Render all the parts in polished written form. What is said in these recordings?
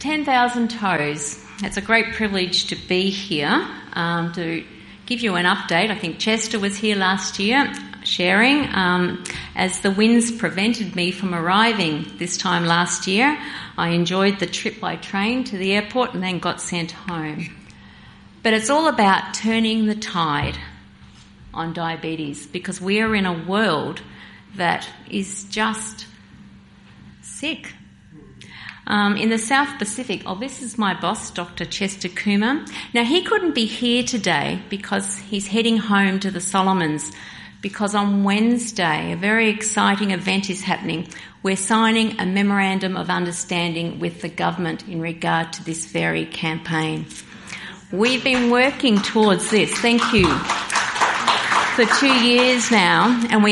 10,000 Toes. It's a great privilege to be here to give you an update. I think Chester was here last year sharing as the winds prevented me from arriving this time last year. I enjoyed the trip by train to the airport and then got sent home. But it's all about turning the tide on diabetes because we are in a world that is just sick. In the South Pacific, this is my boss, Dr. Chester Coomer. Now, he couldn't be here today because he's heading home to the Solomons because on Wednesday, a very exciting event is happening. We're signing a memorandum of understanding with the government in regard to this very campaign. We've been working towards this, thank you, for 2 years now, and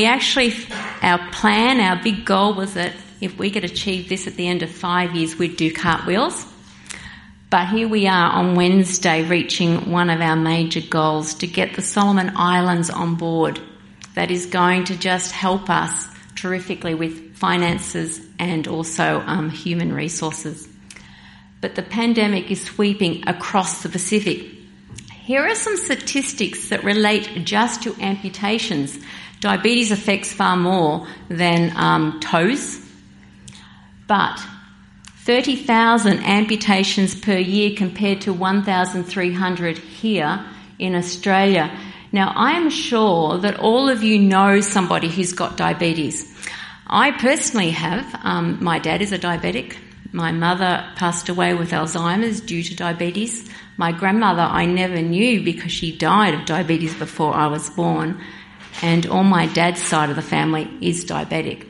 our big goal was that if we could achieve this at the end of 5 years, we'd do cartwheels. But here we are on Wednesday reaching one of our major goals to get the Solomon Islands on board. That is going to just help us terrifically with finances and also human resources. But the pandemic is sweeping across the Pacific. Here are some statistics that relate just to amputations. Diabetes affects far more than toes. But 30,000 amputations per year compared to 1,300 here in Australia. Now, I am sure that all of you know somebody who's got diabetes. I personally have. My dad is a diabetic. My mother passed away with Alzheimer's due to diabetes. My grandmother I never knew because she died of diabetes before I was born. And on my dad's side of the family is diabetic.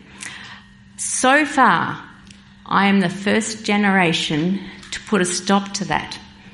So far, I am the first generation to put a stop to that.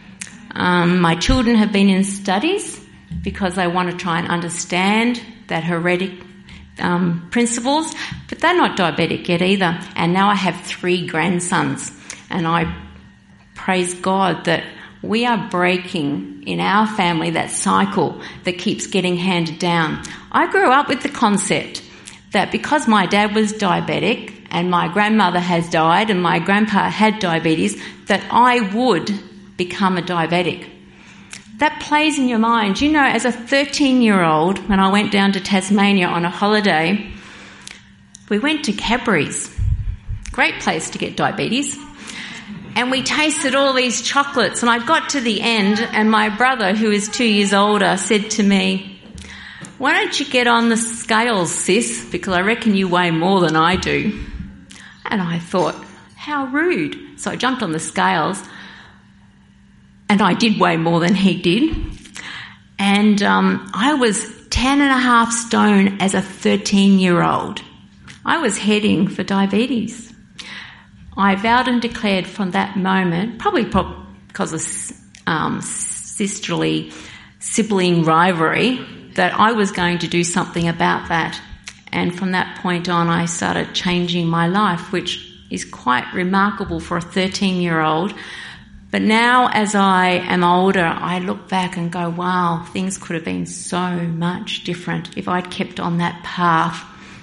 My children have been in studies because they want to try and understand that heretic principles, but they're not diabetic yet either. And now I have 3 grandsons, and I praise God that we are breaking in our family that cycle that keeps getting handed down. I grew up with the concept that because my dad was diabetic and my grandmother has died and my grandpa had diabetes, that I would become a diabetic. That plays in your mind. You know, as a 13-year-old, when I went down to Tasmania on a holiday, we went to Cadbury's. Great place to get diabetes. And we tasted all these chocolates, and I got to the end, and my brother, who is 2 years older, said to me, "Why don't you get on the scales, sis, because I reckon you weigh more than I do." And I thought, how rude. So I jumped on the scales, and I did weigh more than he did. And I was 10.5 stone as a 13-year-old. I was heading for diabetes. I vowed and declared from that moment, probably because of sisterly sibling rivalry, that I was going to do something about that. And from that point on, I started changing my life, which is quite remarkable for a 13-year-old. But now, as I am older, I look back and go, wow, things could have been so much different if I'd kept on that path.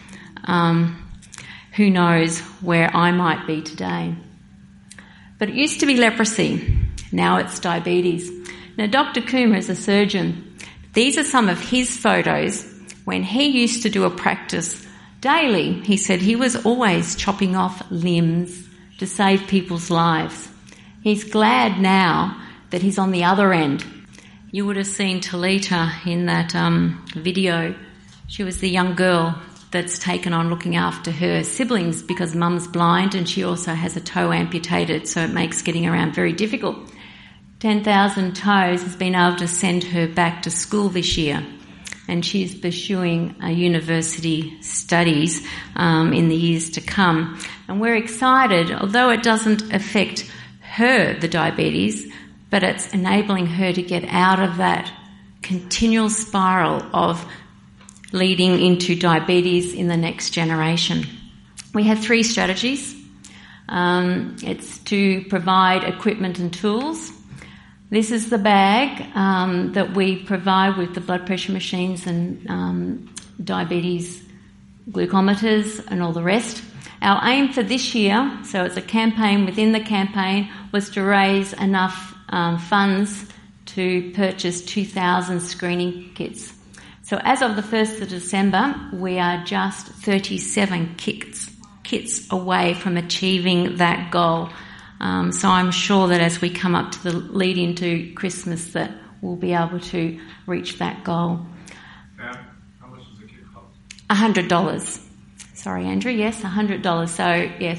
Who knows where I might be today. But it used to be leprosy. Now it's diabetes. Now, Dr. Coomer is a surgeon. These are some of his photos when he used to do a practice daily. He said he was always chopping off limbs to save people's lives. He's glad now that he's on the other end. You would have seen Talita in that video. She was the young girl that's taken on looking after her siblings because mum's blind and she also has a toe amputated, so it makes getting around very difficult. 10,000 Toes has been able to send her back to school this year, and she's pursuing university studies in the years to come. And we're excited, although it doesn't affect her, the diabetes, but it's enabling her to get out of that continual spiral of leading into diabetes in the next generation. We have 3 strategies. It's to provide equipment and tools. This is the bag that we provide with the blood pressure machines and diabetes glucometers and all the rest. Our aim for this year, so it's a campaign within the campaign, was to raise enough funds to purchase 2,000 screening kits. So as of the 1st of December, we are just 37 kits away from achieving that goal. So I'm sure that as we come up to the lead into Christmas that we'll be able to reach that goal. How much does a kit cost? $100. Sorry, Andrew. Yes, $100. So, yeah,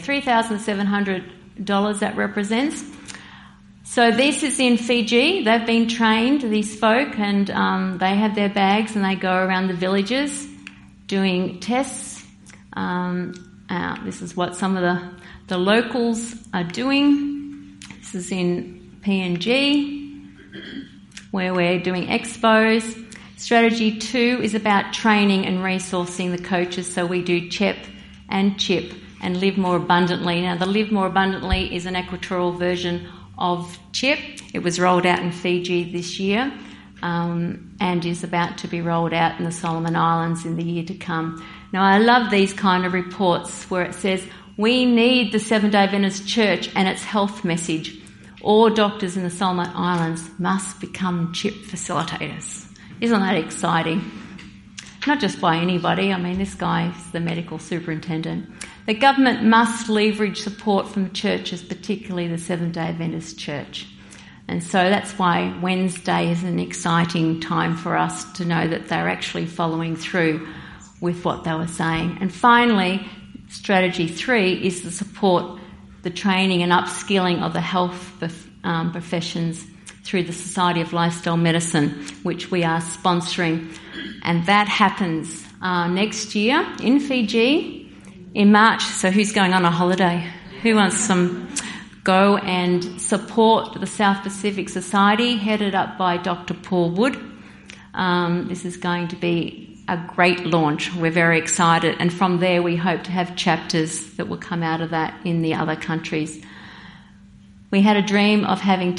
$3,700 that represents. So this is in Fiji. They've been trained, these folk, and they have their bags and they go around the villages doing tests. This is what some of the locals are doing. This is in PNG, where we're doing expos. Strategy 2 is about training and resourcing the coaches, so we do CHEP and CHIP and Live More Abundantly. Now, the Live More Abundantly is an equatorial version of CHIP. It was rolled out in Fiji this year and is about to be rolled out in the Solomon Islands in the year to come. Now, I love these kind of reports where it says, we need the Seventh-day Adventist Church and its health message. All doctors in the Solomon Islands must become CHIP facilitators. Isn't that exciting? Not just by anybody. I mean, this guy is the medical superintendent. The government must leverage support from churches, particularly the Seventh-day Adventist Church. And so that's why Wednesday is an exciting time for us to know that they're actually following through with what they were saying. And finally, strategy 3 is to support the training and upskilling of the health professions through the Society of Lifestyle Medicine, which we are sponsoring. And that happens next year in Fiji in March. So who's going on a holiday? Who wants some? Go and support the South Pacific Society, headed up by Dr. Paul Wood. This is going to be a great launch. We're very excited. And from there, we hope to have chapters that will come out of that in the other countries. We had a dream of having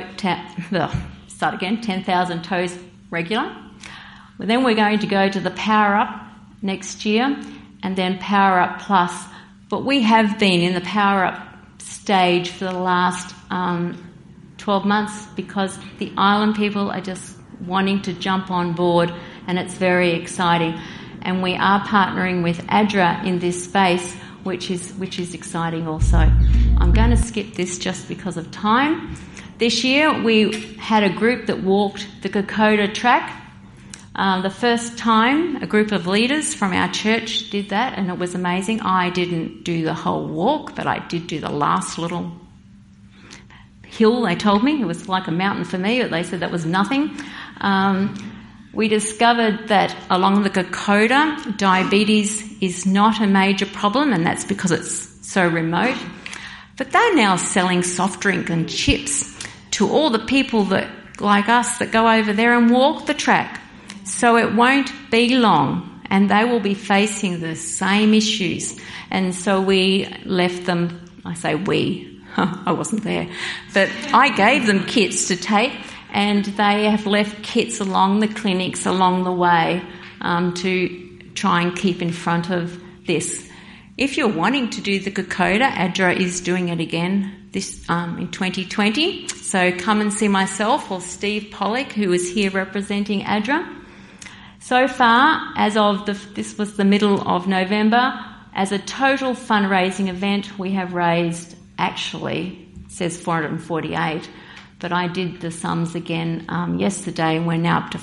10,000 toes regular. Well, then we're going to go to the Power Up next year and then Power Up Plus. But we have been in the Power Up stage for the last 12 months because the island people are just wanting to jump on board, and it's very exciting. And we are partnering with ADRA in this space, which is exciting also. I'm going to skip this just because of time. This year we had a group that walked the Kokoda track. The first time a group of leaders from our church did that, and it was amazing. I didn't do the whole walk, but I did do the last little hill, they told me. It was like a mountain for me, but they said that was nothing. We discovered that along the Kokoda, diabetes is not a major problem, and that's because it's so remote. But they're now selling soft drink and chips to all the people that, like us, that go over there and walk the track. So it won't be long, and they will be facing the same issues. And so we left them, I say we, I wasn't there, but I gave them kits to take, and they have left kits along the clinics along the way to try and keep in front of this. If you're wanting to do the Kokoda, ADRA is doing it again this in 2020. So come and see myself or Steve Pollock, who is here representing ADRA. So far, as of this was the middle of November, as a total fundraising event, we have raised, actually, it says 448, but I did the sums again yesterday, and we're now up to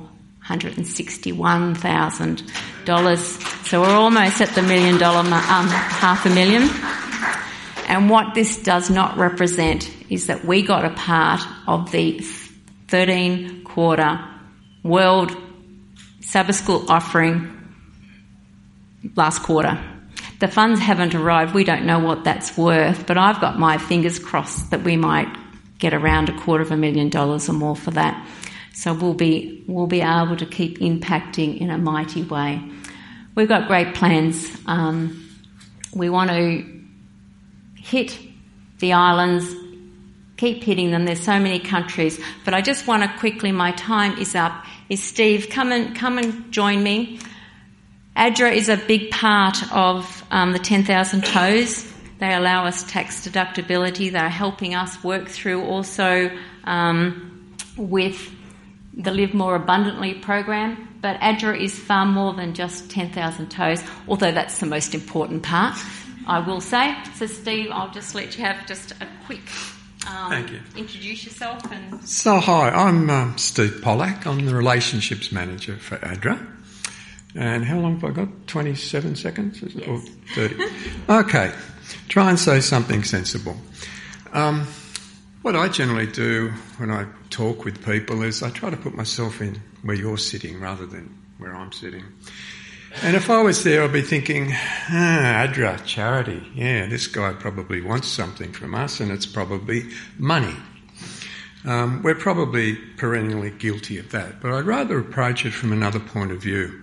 $461,000. So we're almost at the $1 million, $500,000. And what this does not represent is that we got a part of the 13-quarter World Sabbath School offering last quarter. The funds haven't arrived. We don't know what that's worth, but I've got my fingers crossed that we might get around $250,000 or more for that. So we'll be able to keep impacting in a mighty way. We've got great plans. We want to hit the islands, keep hitting them. There's so many countries, but I just want to quickly, my time is up. Is Steve, come and join me. ADRA is a big part of the 10,000 Toes They allow us tax deductibility. They're helping us work through also with the Live More Abundantly program. But ADRA is far more than just 10,000 toes, although that's the most important part, I will say. So, Steve, I'll just let you have just a quick Thank you. Introduce yourself. So, hi, I'm Steve Pollack. I'm the Relationships Manager for ADRA. And how long have I got? 27 seconds? Is it? Yes. Or 30? Okay. Try and say something sensible. What I generally do when I talk with people is I try to put myself in where you're sitting rather than where I'm sitting. And if I was there, I'd be thinking, ADRA, charity, yeah, this guy probably wants something from us and it's probably money. We're probably perennially guilty of that, but I'd rather approach it from another point of view.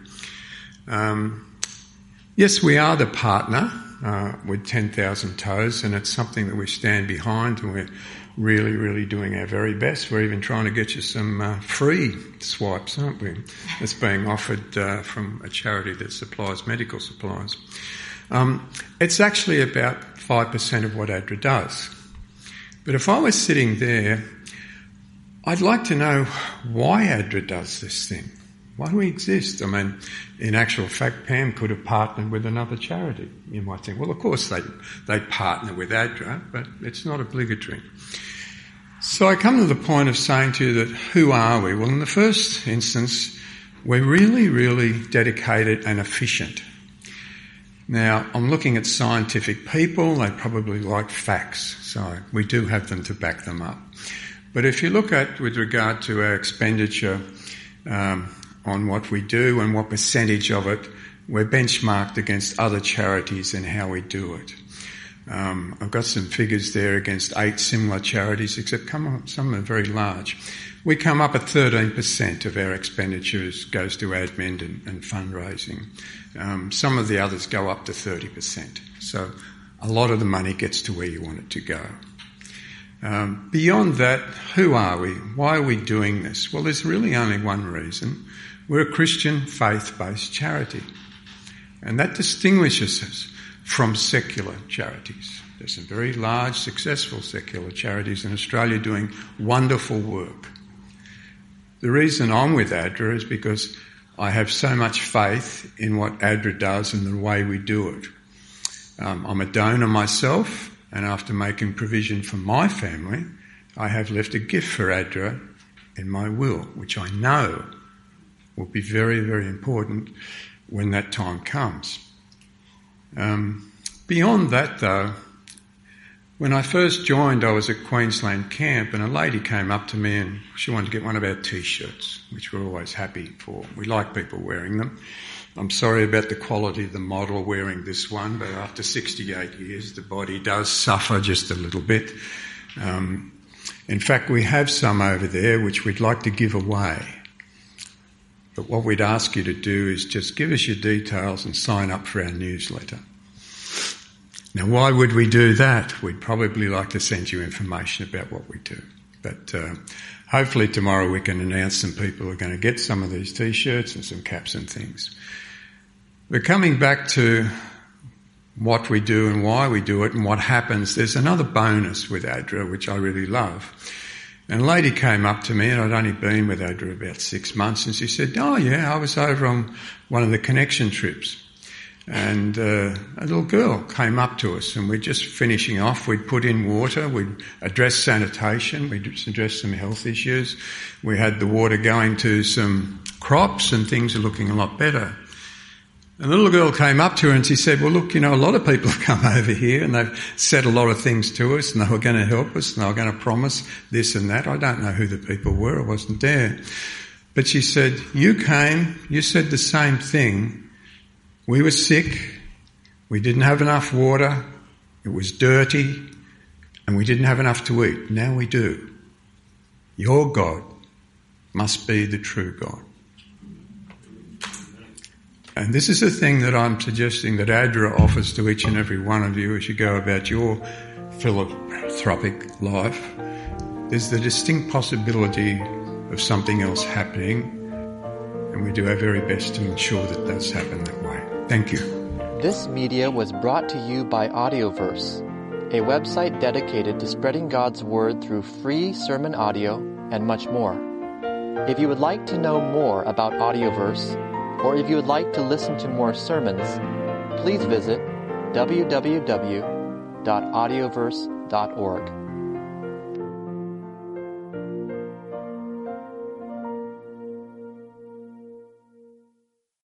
Yes, we are the partner with 10,000 toes, and it's something that we stand behind, and we're really, really doing our very best. We're even trying to get you some free swipes, aren't we? That's being offered from a charity that supplies medical supplies. It's actually about 5% of what ADRA does. But if I was sitting there, I'd like to know why ADRA does this thing. Why do we exist? I mean, in actual fact, Pam could have partnered with another charity. You might think, well, of course they partner with ADRA, but it's not obligatory. So I come to the point of saying to you that who are we? Well, in the first instance, we're really, really dedicated and efficient. Now, I'm looking at scientific people. They probably like facts, so we do have them to back them up. But if you look at, with regard to our expenditure on what we do and what percentage of it, we're benchmarked against other charities and how we do it. I've got some figures there against 8 similar charities, except some are very large. We come up at 13% of our expenditures goes to admin and fundraising. Some of the others go up to 30%. So a lot of the money gets to where you want it to go. Beyond that, who are we? Why are we doing this? Well, there's really only one reason. We're a Christian faith-based charity. And that distinguishes us from secular charities. There's some very large, successful secular charities in Australia doing wonderful work. The reason I'm with ADRA is because I have so much faith in what ADRA does and the way we do it. I'm a donor myself, and after making provision for my family, I have left a gift for ADRA in my will, which I know will be very, very important when that time comes. Beyond that, though, when I first joined, I was at Queensland Camp, and a lady came up to me and she wanted to get one of our T-shirts, which we're always happy for. We like people wearing them. I'm sorry about the quality of the model wearing this one, but after 68 years, the body does suffer just a little bit. In fact, we have some over there which we'd like to give away. But what we'd ask you to do is just give us your details and sign up for our newsletter. Now, why would we do that? We'd probably like to send you information about what we do. But hopefully tomorrow we can announce some people are going to get some of these T-shirts and some caps and things. But coming back to what we do and why we do it and what happens, there's another bonus with ADRA, which I really love. And a lady came up to me, and I'd only been with ADRA about 6 months, and she said, oh yeah, I was over on one of the connection trips. And a little girl came up to us, and we're just finishing off. We'd put in water, we'd address sanitation, we'd address some health issues. We had the water going to some crops, and things are looking a lot better. And the little girl came up to her and she said, well, look, you know, a lot of people have come over here and they've said a lot of things to us and they were going to help us and they were going to promise this and that. I don't know who the people were. I wasn't there. But she said, you came, you said the same thing. We were sick. We didn't have enough water. It was dirty and we didn't have enough to eat. Now we do. Your God must be the true God. And this is the thing that I'm suggesting that ADRA offers to each and every one of you as you go about your philanthropic life. There's the distinct possibility of something else happening, and we do our very best to ensure that does happen that way. Thank you. This media was brought to you by Audioverse, a website dedicated to spreading God's Word through free sermon audio and much more. If you would like to know more about Audioverse, or if you would like to listen to more sermons, please visit www.audioverse.org.